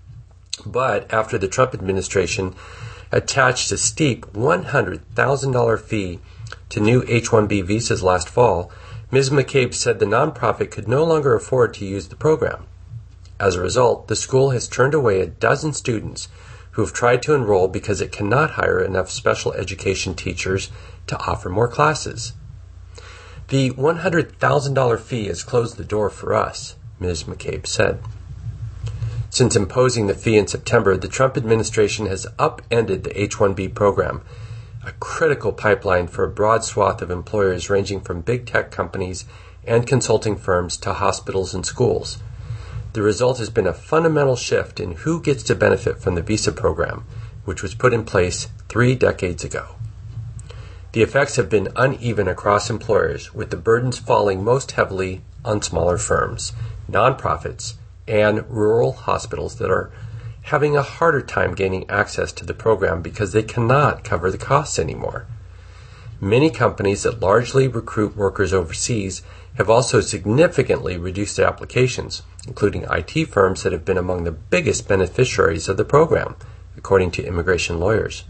But after the Trump administration attached a steep one hundred thousand dollars fee to new H one B visas last fall, Miz McCabe said the nonprofit could no longer afford to use the program. As a result, the school has turned away a dozen students who have tried to enroll because it cannot hire enough special education teachers to offer more classes. The one hundred thousand dollars fee has closed the door for us, Miz McCabe said. Since imposing the fee in September, the Trump administration has upended the H one B program, a critical pipeline for a broad swath of employers ranging from big tech companies and consulting firms to hospitals and schools. The result has been a fundamental shift in who gets to benefit from the visa program, which was put in place three decades ago. The effects have been uneven across employers, with the burdens falling most heavily on smaller firms, nonprofits, and rural hospitals that are having a harder time gaining access to the program because they cannot cover the costs anymore. Many companies that largely recruit workers overseas have also significantly reduced their applications, including I T firms that have been among the biggest beneficiaries of the program, according to immigration lawyers.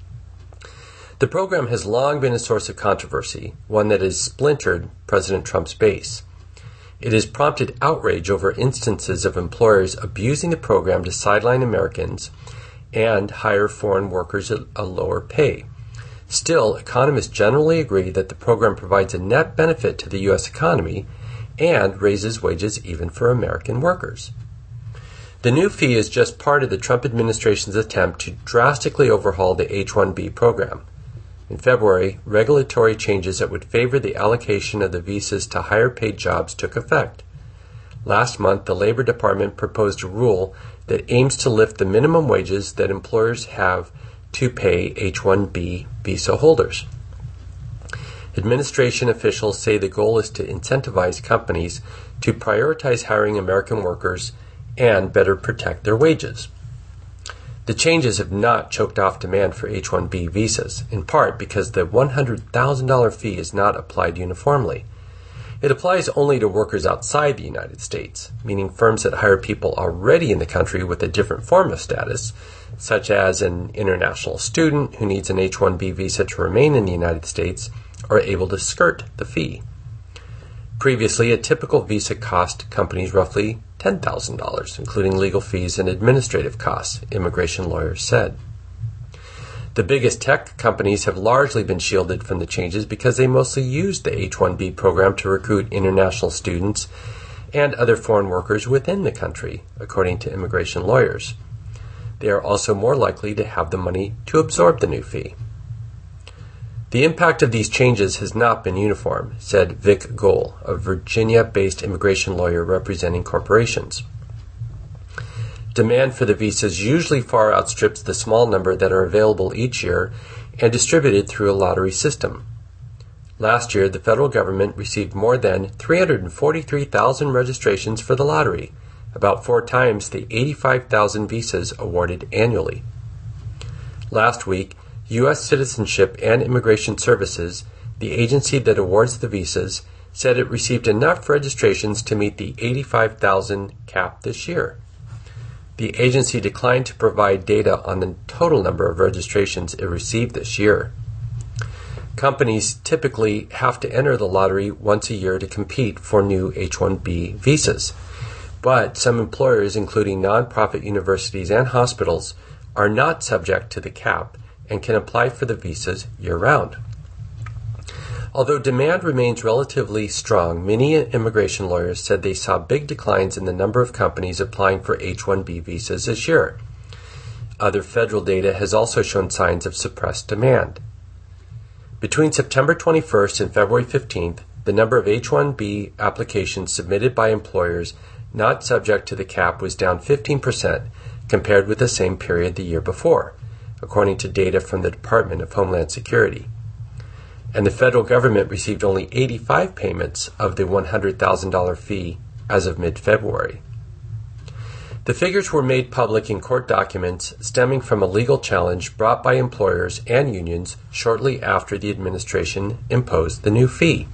The program has long been a source of controversy, one that has splintered President Trump's base. It has prompted outrage over instances of employers abusing the program to sideline Americans and hire foreign workers at a lower pay. Still, economists generally agree that the program provides a net benefit to the U S economy and raises wages even for American workers. The new fee is just part of the Trump administration's attempt to drastically overhaul the H one B program. In February, regulatory changes that would favor the allocation of the visas to higher paid jobs took effect. Last month, the Labor Department proposed a rule that aims to lift the minimum wages that employers have to pay H one B visa holders. Administration officials say the goal is to incentivize companies to prioritize hiring American workers and better protect their wages. The changes have not choked off demand for H one B visas, in part because the one hundred thousand dollars fee is not applied uniformly. It applies only to workers outside the United States, meaning firms that hire people already in the country with a different form of status, such as an international student who needs an H one B visa to remain in the United States, are able to skirt the fee. Previously, a typical visa cost companies roughly ten thousand dollars, including legal fees and administrative costs, immigration lawyers said. The biggest tech companies have largely been shielded from the changes because they mostly use the H one B program to recruit international students and other foreign workers within the country, according to immigration lawyers. They are also more likely to have the money to absorb the new fee. The impact of these changes has not been uniform, said Vic Gohl, a Virginia-based immigration lawyer representing corporations. Demand for the visas usually far outstrips the small number that are available each year and distributed through a lottery system. Last year, the federal government received more than three hundred forty-three thousand registrations for the lottery, about four times the eighty-five thousand visas awarded annually. Last week, U S Citizenship and Immigration Services, the agency that awards the visas, said it received enough registrations to meet the eighty-five thousand cap this year. The agency declined to provide data on the total number of registrations it received this year. Companies typically have to enter the lottery once a year to compete for new H one B visas, but some employers, including nonprofit universities and hospitals, are not subject to the cap and can apply for the visas year-round. Although demand remains relatively strong, many immigration lawyers said they saw big declines in the number of companies applying for H one B visas this year. Other federal data has also shown signs of suppressed demand. Between September twenty-first and February fifteenth, the number of H one B applications submitted by employers not subject to the cap was down fifteen percent compared with the same period the year before, according to data from the Department of Homeland Security. And the federal government received only eighty-five payments of the one hundred thousand dollars fee as of mid-February. The figures were made public in court documents stemming from a legal challenge brought by employers and unions shortly after the administration imposed the new fee.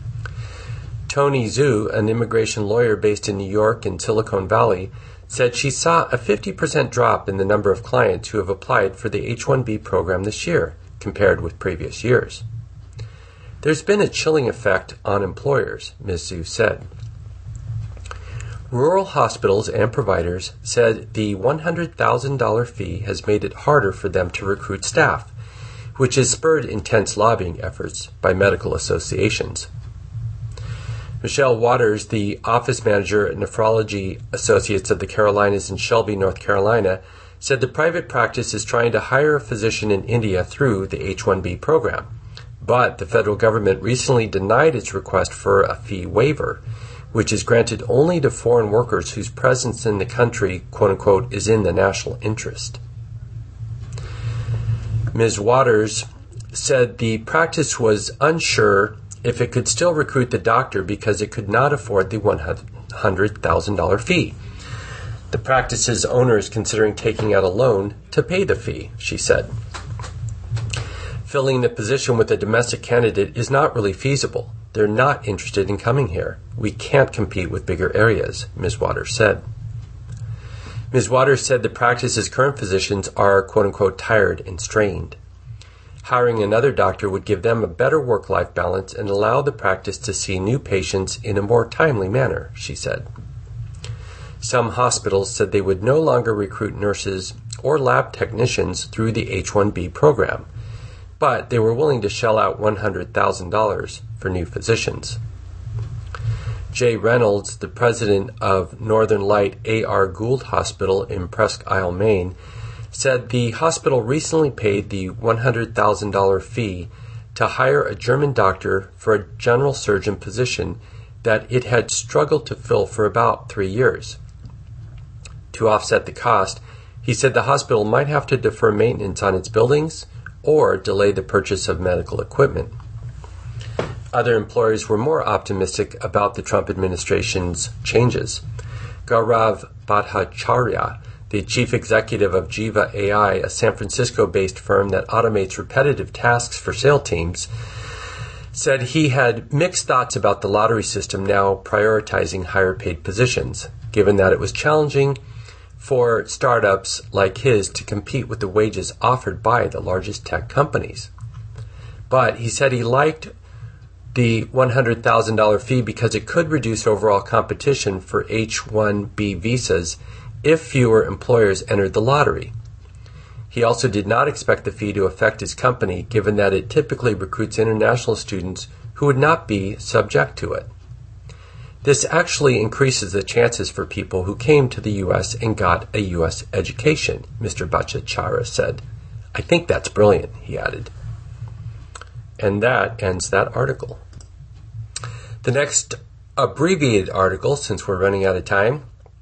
Tony Zhu, an immigration lawyer based in New York and Silicon Valley, said she saw a fifty percent drop in the number of clients who have applied for the H one B program this year compared with previous years. There's been a chilling effect on employers, Miz Zhu said. Rural hospitals and providers said the one hundred thousand dollars fee has made it harder for them to recruit staff, which has spurred intense lobbying efforts by medical associations. Michelle Waters, the office manager at Nephrology Associates of the Carolinas in Shelby, North Carolina, said the private practice is trying to hire a physician in India through the H one B program. But the federal government recently denied its request for a fee waiver, which is granted only to foreign workers whose presence in the country, quote-unquote, is in the national interest. Miz Waters said the practice was unsure if it could still recruit the doctor because it could not afford the one hundred thousand dollars fee. The practice's owner is considering taking out a loan to pay the fee, she said. Filling the position with a domestic candidate is not really feasible. They're not interested in coming here. We can't compete with bigger areas, Miz Waters said. Miz Waters said the practice's current physicians are, quote-unquote, tired and strained. Hiring another doctor would give them a better work-life balance and allow the practice to see new patients in a more timely manner, she said. Some hospitals said they would no longer recruit nurses or lab technicians through the H one B program, but they were willing to shell out one hundred thousand dollars for new physicians. Jay Reynolds, the president of Northern Light A R Gould Hospital in Presque Isle, Maine, said the hospital recently paid the one hundred thousand dollars fee to hire a German doctor for a general surgeon position that it had struggled to fill for about three years. To offset the cost, he said the hospital might have to defer maintenance on its buildings or delay the purchase of medical equipment. Other employers were more optimistic about the Trump administration's changes. Gaurav Bhattacharya, the chief executive of Jiva A I, a San Francisco-based firm that automates repetitive tasks for sales teams, said he had mixed thoughts about the lottery system now prioritizing higher-paid positions, given that it was challenging for startups like his to compete with the wages offered by the largest tech companies. But he said he liked the one hundred thousand dollars fee because it could reduce overall competition for H one B visas if fewer employers entered the lottery. He also did not expect the fee to affect his company, given that it typically recruits international students who would not be subject to it. This actually increases the chances for people who came to the U S and got a U S education, Mister Bhattacharya said. I think that's brilliant, he added. And that ends that article. The next abbreviated article, since we're running out of time,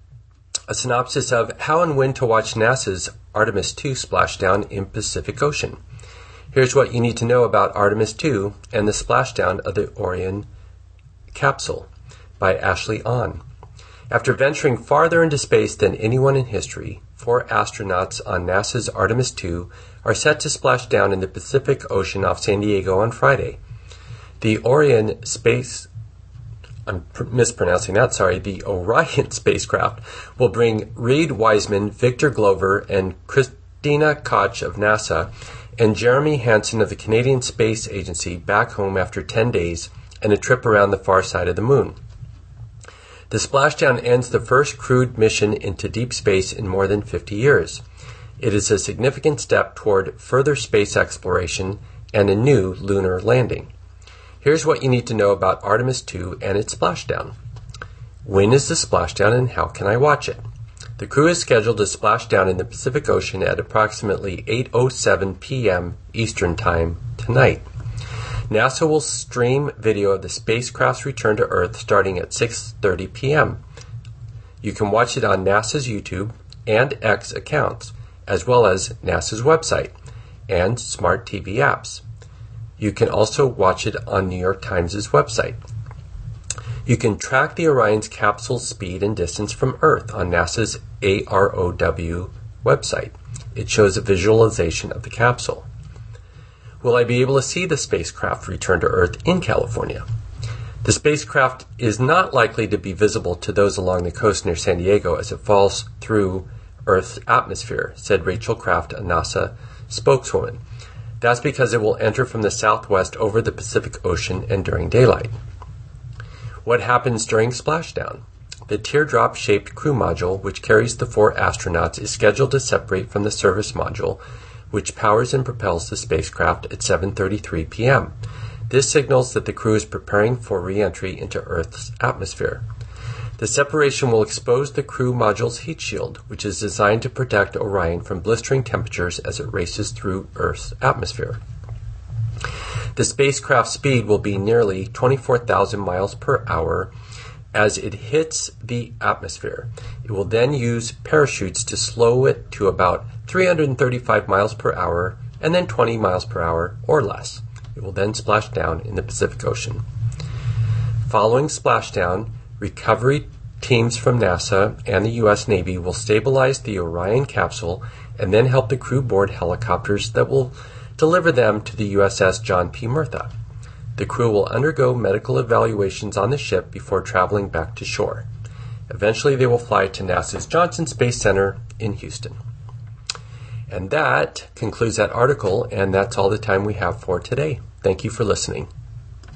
a synopsis of how and when to watch NASA's Artemis two splashdown in Pacific Ocean. Here's what you need to know about Artemis two and the splashdown of the Orion capsule by Ashley Ahn. After venturing farther into space than anyone in history, four astronauts on NASA's Artemis two are set to splash down in the Pacific Ocean off San Diego on Friday. The Orion space I'm mispronouncing that, sorry, the Orion spacecraft will bring Reid Wiseman, Victor Glover, and Christina Koch of NASA, and Jeremy Hansen of the Canadian Space Agency back home after ten days and a trip around the far side of the moon. The splashdown ends the first crewed mission into deep space in more than fifty years. It is a significant step toward further space exploration and a new lunar landing. Here's what you need to know about Artemis two and its splashdown. When is the splashdown and how can I watch it? The crew is scheduled to splash down in the Pacific Ocean at approximately eight oh seven p.m. Eastern Time tonight. NASA will stream video of the spacecraft's return to Earth starting at six thirty p.m. You can watch it on NASA's YouTube and X accounts, as well as NASA's website and smart T V apps. You can also watch it on New York Times' website. You can track the Orion's capsule speed and distance from Earth on NASA's A R O W website. It shows a visualization of the capsule. Will I be able to see the spacecraft return to Earth in California? The spacecraft is not likely to be visible to those along the coast near San Diego as it falls through Earth's atmosphere, said Rachel Kraft, a NASA spokeswoman. That's because it will enter from the southwest over the Pacific Ocean and during daylight. What happens during splashdown? The teardrop-shaped crew module, which carries the four astronauts, is scheduled to separate from the service module, which powers and propels the spacecraft at seven thirty-three p.m. This signals that the crew is preparing for re-entry into Earth's atmosphere. The separation will expose the crew module's heat shield, which is designed to protect Orion from blistering temperatures as it races through Earth's atmosphere. The spacecraft's speed will be nearly twenty-four thousand miles per hour as it hits the atmosphere. It will then use parachutes to slow it to about three hundred thirty-five miles per hour and then twenty miles per hour or less. It will then splash down in the Pacific Ocean. Following splashdown, recovery teams from NASA and the U S Navy will stabilize the Orion capsule and then help the crew board helicopters that will deliver them to the U S S John P. Murtha. The crew will undergo medical evaluations on the ship before traveling back to shore. Eventually, they will fly to NASA's Johnson Space Center in Houston. And that concludes that article, and that's all the time we have for today. Thank you for listening.